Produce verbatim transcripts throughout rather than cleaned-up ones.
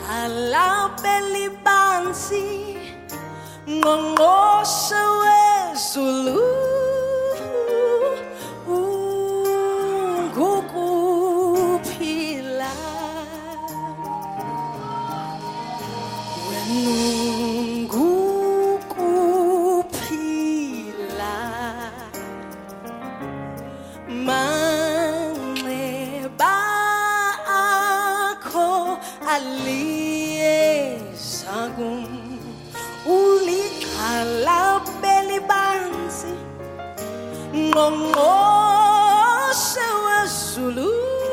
alabeli bansi ngqongqoshe wezulu ngukuphila wena ngukuphila manxeba akho aliyeza kum uliqalabeli bansi ngqongqoshe wezulu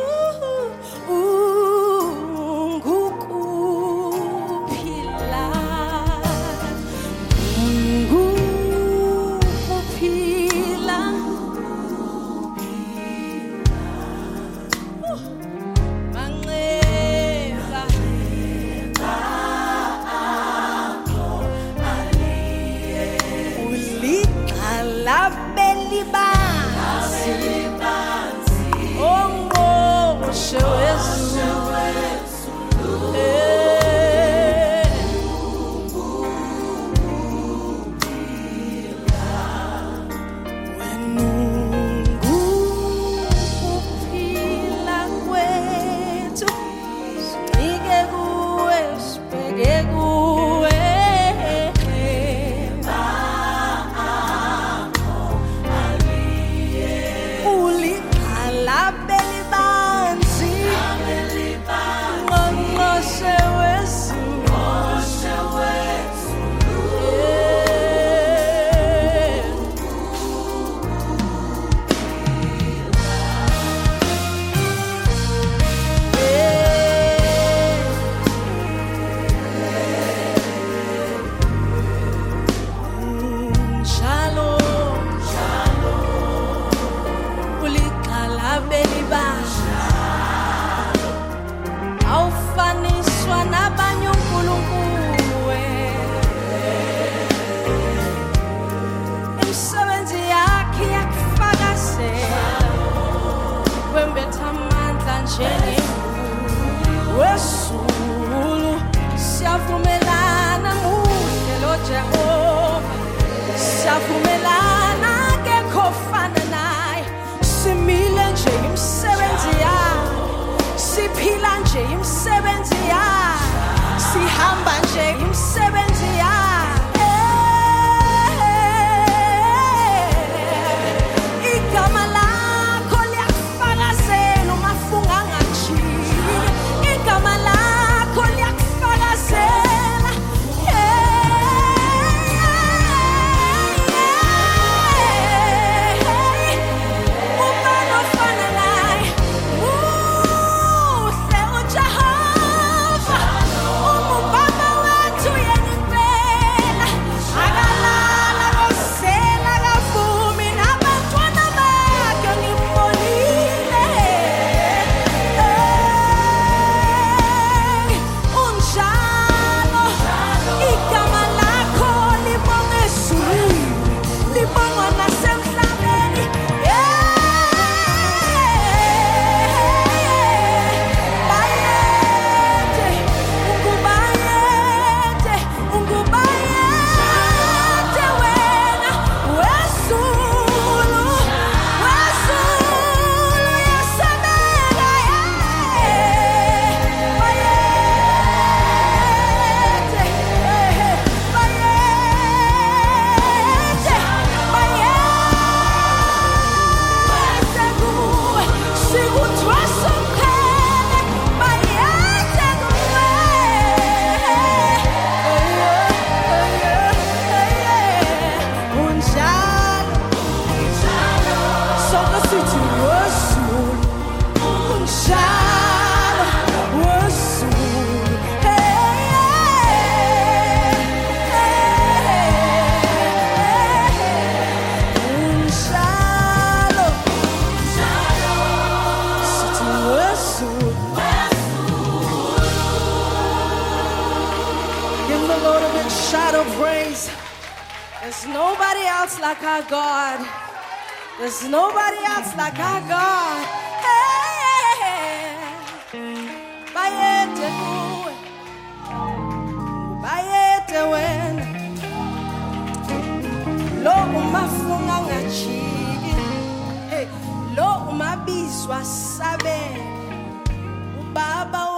ngukuphila ngukuphila manxeba uliqalabeli bansi ongqongqoshe wezulu wena ngukuphila kwethu sincike kuwe sibheke kuwe uliqalabeli bansi ngqongqoshe wezulu Shalom, uliqalabeli bansi awufaniswa nabanye uNkulunkulu imisebenzi yakhe yakufakazela wembetha amandla njengemvula wezulu siyavumelana muhle lo Jehova siyavumelana akekho ofana naye simile nje imisebenzi yakhe siphila nje imisebenzi yakhe sihamba nje imisebenzi yakhe igama lakho liyakufakazela umafunga angajiki igama lakho liyakufakazela ubani ofana naye muhle uJehova umubaba wethu yena impela akalala kosela kavumi nabantwana bakhe ngimbonile unjalo igama lakho libonga ezulwini libongwa nasemhlabeni bayede ungubayede ungubayede wena wezulu wezulu yasabela bayede bayede bayede kuwe sikuthwasa umkhele bayede kuwe unjalo sonke sithi wezulu unjalo wezulu unjalo sithi wezulu. Give the Lord a big shout of praise. There's nobody else like our God. There's nobody else like our God. Hey, bayede kuwe you are serving. Baba